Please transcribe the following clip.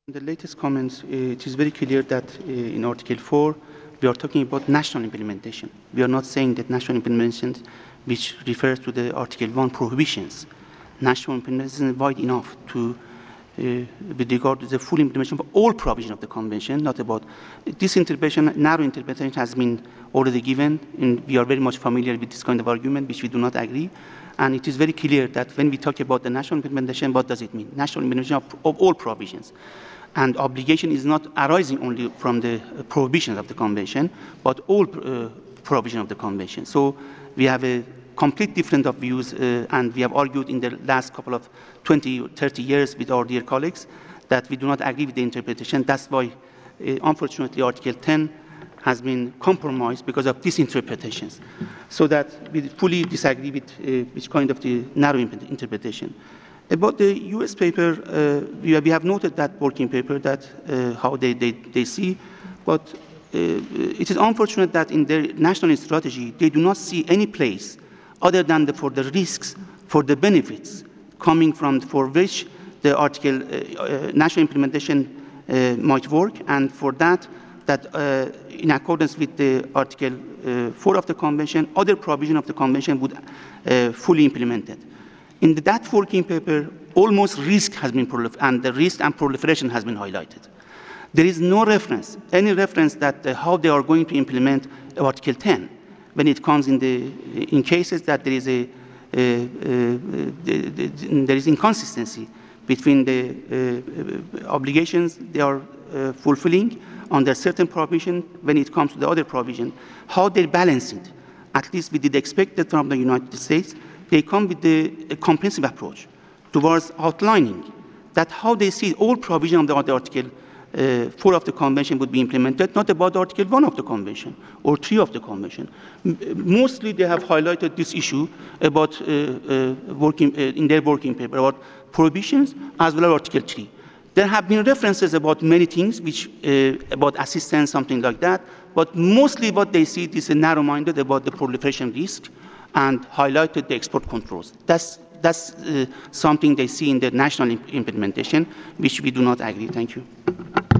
The latest comments, it is very clear that in Article 4, we are talking about national implementation. We are not saying that national implementation, which refers to the Article 1 prohibitions. National implementation is wide enough to, with regard to the full implementation of all provisions of the Convention, not about this interpretation, narrow interpretation has been already given, and we are very much familiar with this kind of argument, which we do not agree. And it is very clear that when we talk about the national implementation, what does it mean? National implementation of all provisions. And obligation is not arising only from the prohibitions of the Convention, but all provision of the Convention. So we have a complete difference of views, and we have argued in the last couple of 20, 30 years with our dear colleagues that we do not agree with the interpretation. That's why, unfortunately, Article 10 has been compromised because of these interpretations. So that we fully disagree with which kind of the narrow interpretation. About the US paper, we have noted that working paper, that how they see, but it is unfortunate that in their national strategy, they do not see any place other than for the risks, for the benefits coming from, for which the article national implementation might work, and for that in accordance with the Article 4 of the Convention, other provision of the Convention would fully implement it. In that working paper, almost risk has been and the risk and proliferation has been highlighted. There is no reference, any reference that how they are going to implement Article 10 when it comes in cases that there is there is inconsistency between the obligations they are fulfilling under certain provision when it comes to the other provision, how they balance it. At least we did expect that from the United States. They come with a comprehensive approach towards outlining that how they see all provision of the Article 4 of the Convention would be implemented, not about Article 1 of the Convention or 3 of the Convention. Mostly they have highlighted this issue about in their working paper about prohibitions as well as Article 3. There have been references about many things, which about assistance, something like that, but mostly what they see is narrow-minded about the proliferation risk and highlighted the export controls. That's something they see in the national implementation, which we do not agree. Thank you.